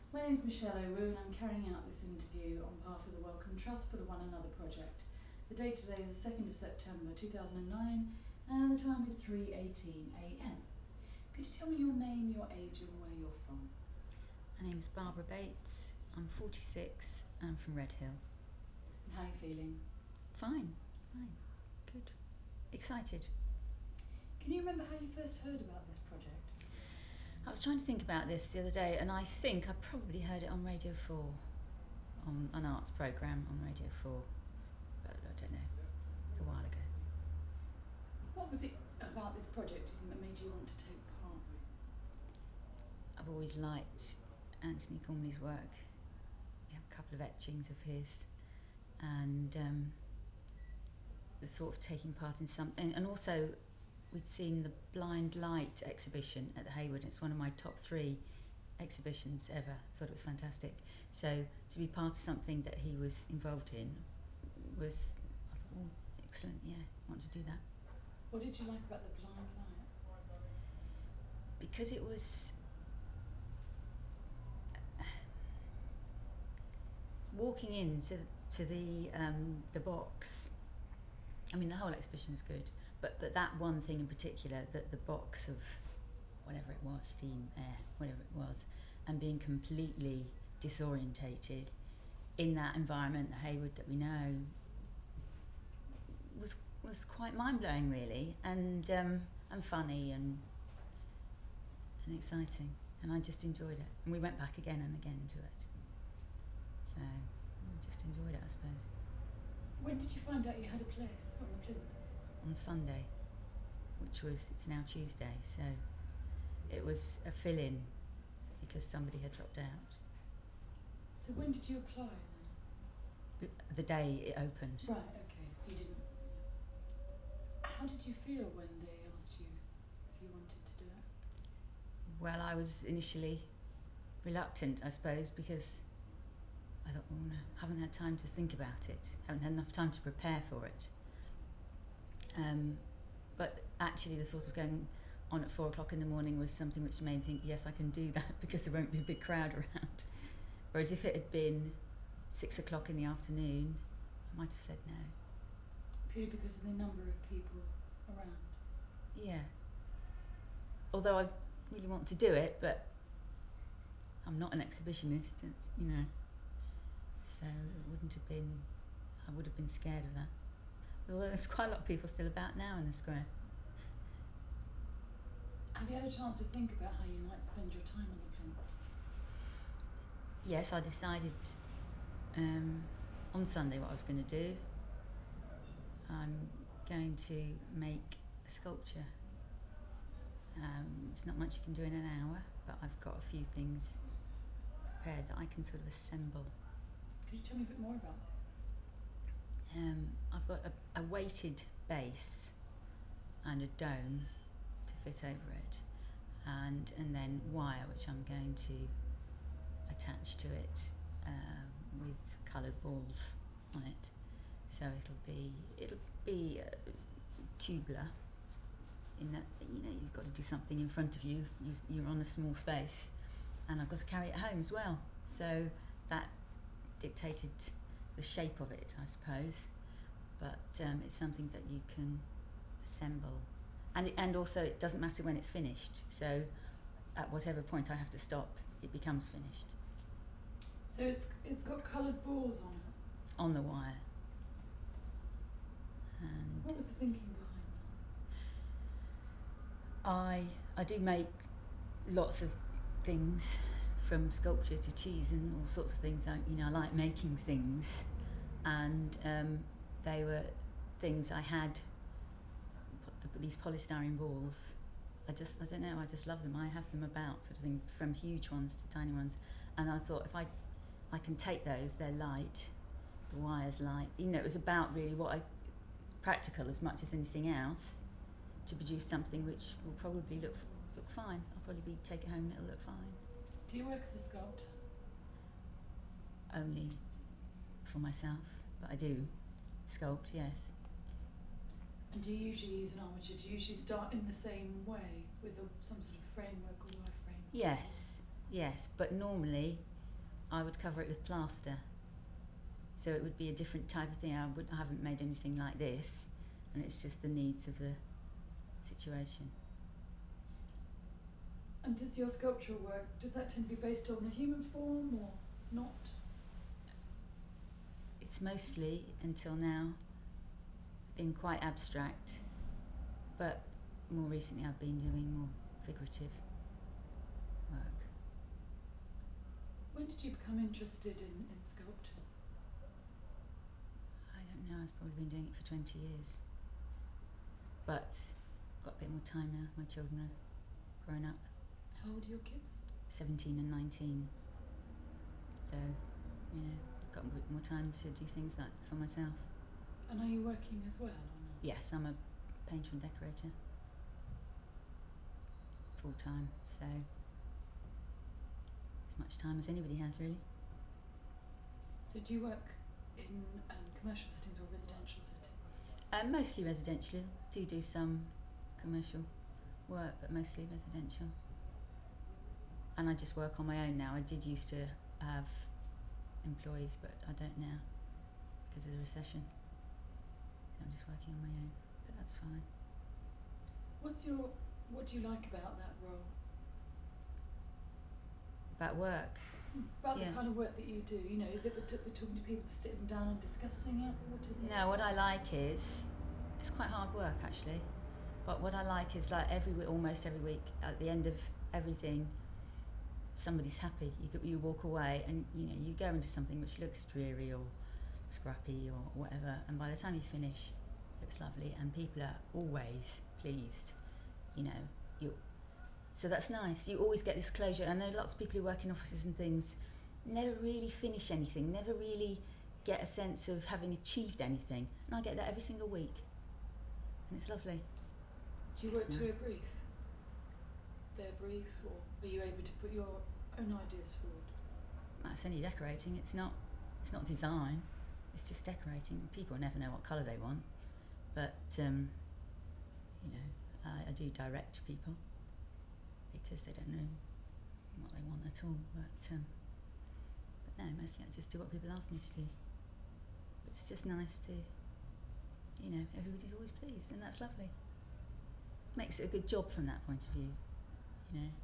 My name's Michelle O'Roon. I'm carrying out this interview on behalf of the Wellcome Trust for the One Another project. The date today is the 2nd of September 2009 and the time is 3:18 a.m. Could you tell me your name, your age and where you're from? My name's Barbara Bates, I'm 46 and I'm from Redhill. And how are you feeling? Fine, good, excited. Can you remember how you first heard about this project? I was trying to think about this the other day and I think I probably heard it on Radio 4, on an arts programme on Radio 4, but I don't know, it's a while ago. What was it about this project, do you think, that made you want to take part? I've always liked Anthony Gormley's work. We have a couple of etchings of his, and the thought of taking part in some, and also we'd seen the Blind Light exhibition at the Hayward. It's one of my top 3 exhibitions ever. I thought it was fantastic. So to be part of something that he was involved in was, I thought, oh, excellent, yeah, I want to do that. What did you like about the Blind Light? Because it was walking into the box. I mean, the whole exhibition was good, but that one thing in particular, that the box of whatever it was, steam, air, whatever it was, and being completely disorientated in that environment, the Hayward that we know, was quite mind-blowing, really, and funny and exciting, and I just enjoyed it. And we went back again and again to it. So I just enjoyed it, I suppose. When did you find out you had a place on the plinth? On Sunday, which was, it's now Tuesday, so it was a fill-in because somebody had dropped out. So when did you apply then? The day it opened. Right, okay, so you didn't... How did you feel when they asked you if you wanted to do it? Well, I was initially reluctant, I suppose, because I thought, oh no, haven't had time to think about it, haven't had enough time to prepare for it. But actually the thought of going on at 4 o'clock in the morning was something which made me think, yes, I can do that because there won't be a big crowd around. Whereas if it had been 6 o'clock in the afternoon, I might have said no. Purely because of the number of people around? Yeah. Although I really want to do it, but I'm not an exhibitionist, it's, you know. So it wouldn't have been, I would have been scared of that. Although there's quite a lot of people still about now in the square. Have you had a chance to think about how you might spend your time on the plinth? Yes, I decided on Sunday what I was going to do. I'm going to make a sculpture. It's not much you can do in an hour, but I've got a few things prepared that I can sort of assemble. Could you tell me a bit more about those? I've got a weighted base and a dome to fit over it, and then wire which I'm going to attach to it with coloured balls on it. So it'll be tubular, in that, you know, you've got to do something in front of you. You're on a small space, and I've got to carry it home as well. So that dictated the shape of it, I suppose. But it's something that you can assemble, and also it doesn't matter when it's finished. So at whatever point I have to stop, it becomes finished. So it's got coloured balls on it? On the wire. And what was the thinking behind that? I do make lots of things, from sculpture to cheese and all sorts of things. I like making things, and they were things I had. These polystyrene balls. I don't know. I just love them. I have them about, sort of thing, from huge ones to tiny ones. And I thought, if I can take those, they're light, the wire's light. You know, it was about really practical as much as anything else, to produce something which will probably look fine. I'll probably take it home and it'll look fine. Do you work as a sculptor? Only for myself, but I do sculpt, yes. And do you usually use an armature? Do you usually start in the same way, with some sort of framework or wireframe? Yes, but normally I would cover it with plaster. So it would be a different type of thing. I haven't made anything like this, and it's just the needs of the situation. And does your sculptural work, does that tend to be based on the human form or not? It's mostly, until now, been quite abstract, but more recently I've been doing more figurative work. When did you become interested in sculpture? I don't know, I've probably been doing it for 20 years. But got a bit more time now, my children are grown up. How old are your kids? 17 and 19. So, you know, got a bit more time to do things like for myself. And are you working as well or not? Yes, I'm a painter and decorator. Full time, so as much time as anybody has really. So do you work in commercial settings or residential settings? Mostly residential. Do some commercial work, but mostly residential. And I just work on my own now. I did used to have employees, but I don't now because of the recession. So I'm just working on my own, but that's fine. What do you like about that role? About work? About Yeah. the kind of work that you do, you know, is it the talking to people, sitting down and discussing it? What is it? No, what I like is, it's quite hard work actually, but what I like is like almost every week, at the end of everything, somebody's happy. You walk away and you know you go into something which looks dreary or scrappy or whatever, and by the time you finish, it looks lovely and people are always pleased. You know, so that's nice. You always get this closure. I know lots of people who work in offices and things never really finish anything, never really get a sense of having achieved anything, and I get that every single week, and it's lovely. Do you work It's to nice. a brief? Their brief, or are you able to put your own ideas forward? That's only decorating. It's not design. It's just decorating. People never know what colour they want, but you know, I do direct people because they don't know what they want at all. But no, mostly I just do what people ask me to do. But it's just nice to, you know, everybody's always pleased, and that's lovely. Makes it a good job from that point of view, you know.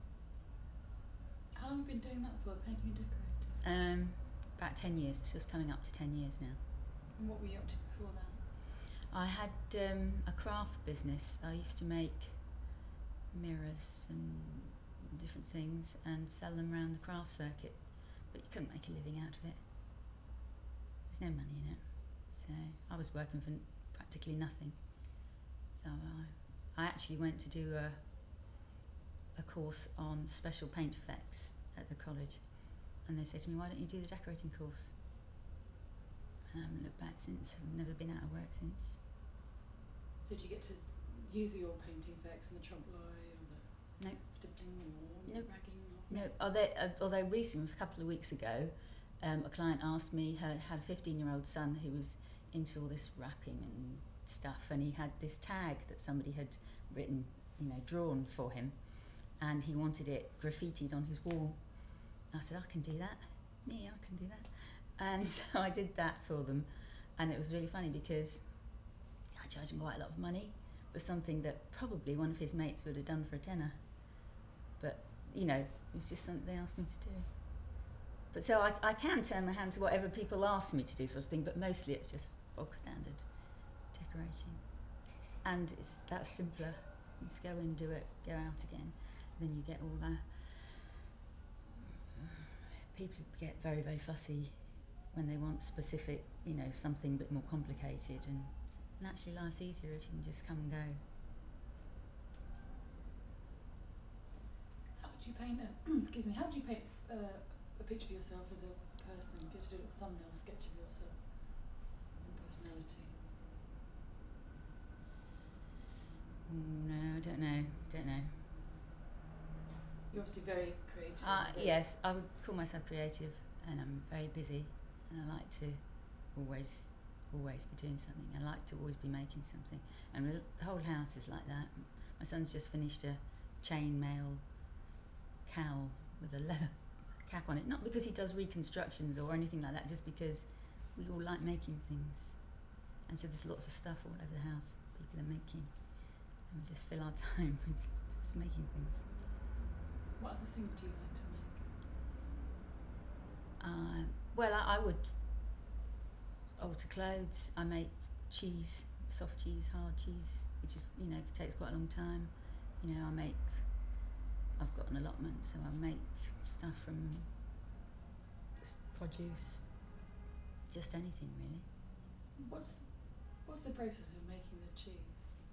How long have you been doing that for, painting and decorating? About 10 years. It's just coming up to 10 years now. And what were you up to before that? I had a craft business. I used to make mirrors and different things and sell them around the craft circuit, but you couldn't make a living out of it. There's no money in it. So I was working for practically nothing. So I actually went to do a course on special paint effects at the college, and they said to me, why don't you do the decorating course? And I haven't looked back since. I've never been out of work since. So do you get to use your painting effects and the trompe l'oeil or the No. stippling or Nope. ragging? No, although recently, a couple of weeks ago, a client asked me, had a 15-year-old son who was into all this wrapping and stuff, and he had this tag that somebody had written, you know, drawn for him, and he wanted it graffitied on his wall. I said, I can do that. Me, I can do that. And so I did that for them, and it was really funny because I charged him quite a lot of money for something that probably one of his mates would have done for a tenner. But, you know, it was just something they asked me to do. But so I can turn my hand to whatever people ask me to do, sort of thing, but mostly it's just bog standard decorating. And that's simpler. You just go in, do it, go out again. Then you get all that. People get very, very fussy when they want specific, you know, something a bit more complicated, and actually life's easier if you can just come and go. How would you paint excuse me, how would you paint a picture of yourself as a person? If you had to do a little thumbnail sketch of yourself and personality. No, I don't know. You're obviously very creative. Yes, I would call myself creative, and I'm very busy, and I like to always be doing something. I like to always be making something, and the whole house is like that. My son's just finished a chain mail cowl with a leather cap on it. Not because he does reconstructions or anything like that, just because we all like making things. And so there's lots of stuff all over the house people are making. And we just fill our time with just making things. What other things do you like to make? Well, I would alter clothes. I make cheese, soft cheese, hard cheese, which is, takes quite a long time. I've got an allotment, so I make stuff from produce, just anything really. What's the process of making the cheese?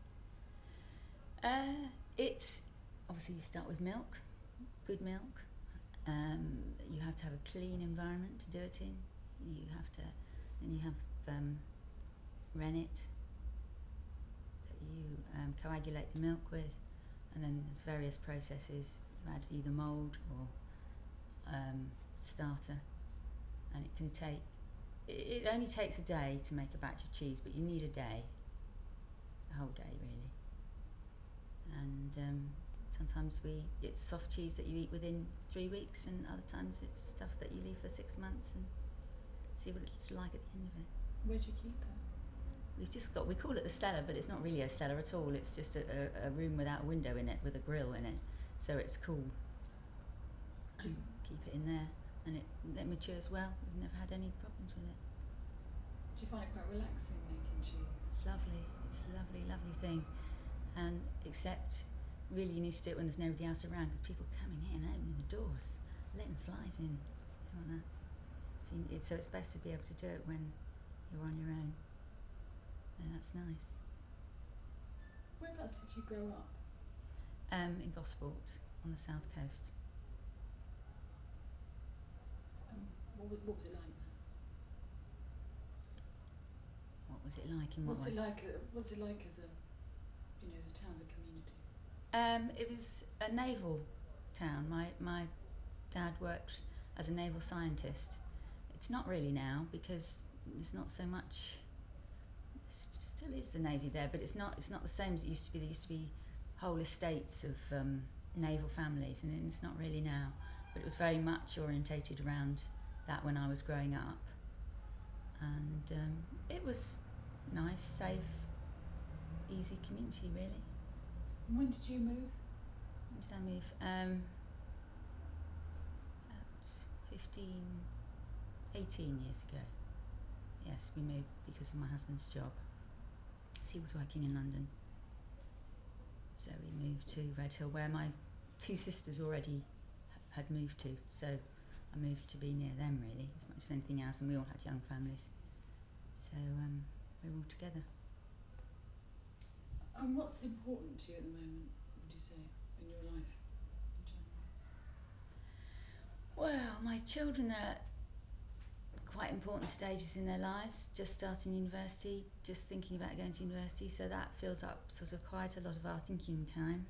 It's obviously you start with milk, good milk. You have to have a clean environment to do it in. Then you have rennet that you coagulate the milk with, and then there's various processes. You add either mould or starter, and it can take. It only takes a day to make a batch of cheese, but you need a day, a whole day really. And sometimes it's soft cheese that you eat within 3 weeks, and other times it's stuff that you leave for 6 months and see what it's like at the end of it. Where do you keep it? We call it the cellar, but it's not really a cellar at all. It's just a room without a window in it with a grill in it, so it's cool. And keep it in there, and it matures well. We've never had any problems with it. Do you find it quite relaxing making cheese? It's lovely. It's a lovely, lovely thing. And except, really, you need to do it when there's nobody else around, because people are coming in, opening the doors, letting flies in, like that. So it's best to be able to do it when you're on your own. And that's nice. Whereabouts did you grow up? In Gosport, on the south coast. What was it like there? What was it like in what way? What's it like as the town as a community? It was a naval town. My dad worked as a naval scientist. It's not really now, because there's not so much. Still is the navy there, but it's not the same as it used to be. There used to be whole estates of naval families, and it's not really now. But it was very much orientated around that when I was growing up, and it was nice, safe, easy community really. And when did you move? When did I move? About 18 years ago. Yes, we moved because of my husband's job. So he was working in London. So we moved to Redhill, where my 2 sisters already had moved to. So I moved to be near them really, as much as anything else, and we all had young families. So we were all together. And what's important to you at the moment, would you say, in your life in general? Well, my children are at quite important stages in their lives, just starting university, just thinking about going to university, so that fills up sort of quite a lot of our thinking time.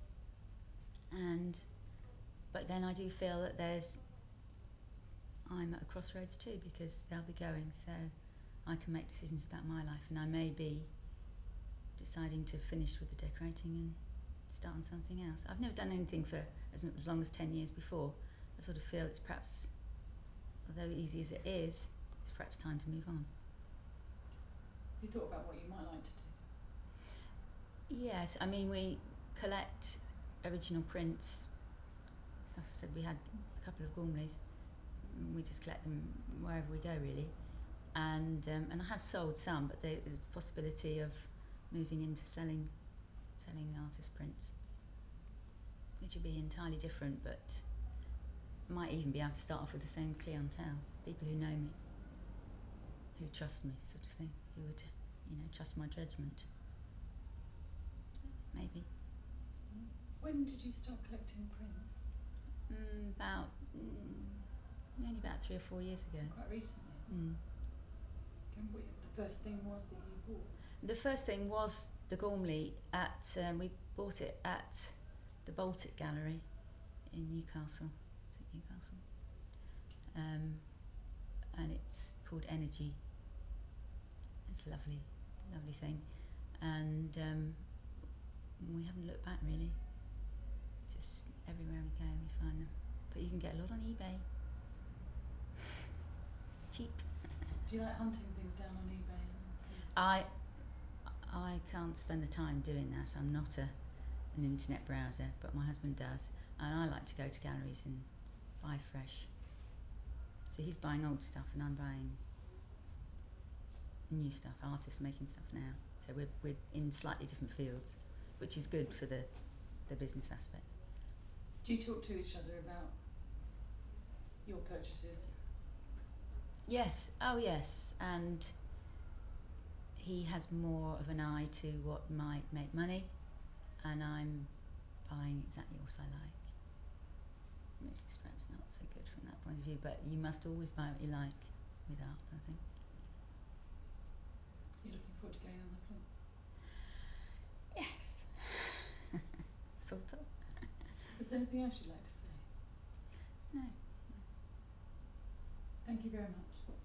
But then I do feel that I'm at a crossroads too, because they'll be going, so I can make decisions about my life, and I may be deciding to finish with the decorating and start on something else. I've never done anything for as long as 10 years before. I sort of feel it's perhaps, although easy as it is, it's perhaps time to move on. Have you thought about what you might like to do? Yes, I mean, we collect original prints. As I said, we had a couple of Gormleys. We just collect them wherever we go really. And I have sold some, but there's a possibility of moving into selling artist prints, which would be entirely different, but might even be able to start off with the same clientele, people who know me, who trust me, sort of thing, who would, trust my judgment. Maybe. When did you start collecting prints? Only about 3 or 4 years ago. Quite recently. Mm. And what the first thing was that you bought? The first thing was the Gormley we bought it at the Baltic Gallery in Newcastle. Is it Newcastle? And it's called Energy. It's a lovely, lovely thing. And we haven't looked back really. Just everywhere we go we find them. But you can get a lot on eBay. cheap. Do you like hunting things down on eBay? I can't spend the time doing that. I'm not an internet browser, but my husband does, and I like to go to galleries and buy fresh. So he's buying old stuff and I'm buying new stuff, artists making stuff now. So we're in slightly different fields, which is good for the business aspect. Do you talk to each other about your purchases? Yes, oh yes, and he has more of an eye to what might make money, and I'm buying exactly what I like. Music's perhaps not so good from that point of view, but you must always buy what you like with art, I think. You're looking forward to going on the plane? Yes. Sort of. Is there anything else you'd like to say? No. Thank you very much.